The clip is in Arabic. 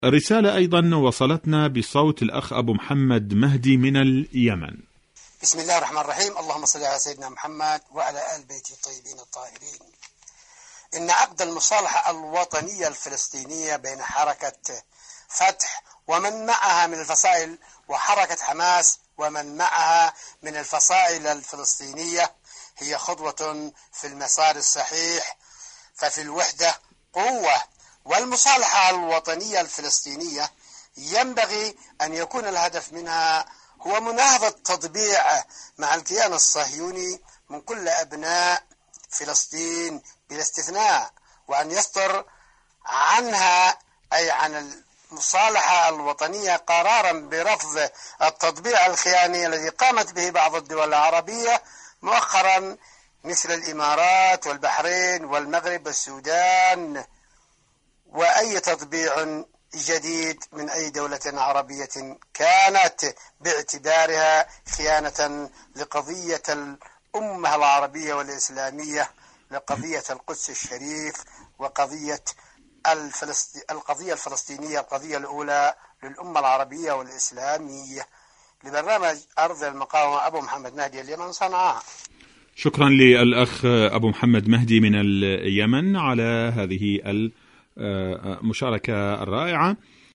رسالة أيضا وصلتنا بصوت الأخ أبو محمد مهدي من اليمن. بسم الله الرحمن الرحيم. اللهم صل على سيدنا محمد وعلى آل بيته الطيبين الطاهرين. إن عقد المصالحة الوطنية الفلسطينية بين حركة فتح ومن معها من الفصائل وحركة حماس ومن معها من الفصائل الفلسطينية هي خطوة في المسار الصحيح، ففي الوحدة قوة. والمصالحة الوطنية الفلسطينية ينبغي أن يكون الهدف منها هو مناهضة تطبيع مع الكيان الصهيوني من كل أبناء فلسطين بلا استثناء، وأن يصدر عنها أي عن المصالحة الوطنية قرارا برفض التطبيع الخياني الذي قامت به بعض الدول العربية مؤخرا مثل الإمارات والبحرين والمغرب والسودان، وأي تطبيع جديد من أي دولة عربية كانت باعتبارها خيانة لقضية الأمة العربية والإسلامية، لقضية القدس الشريف وقضية القضية الفلسطينية، القضية الأولى للأمة العربية والإسلامية. لبرنامج أرض المقاومة، أبو محمد مهدي، اليمن، صنعاء. شكرا للأخ أبو محمد مهدي من اليمن على هذه المشاركة الرائعة.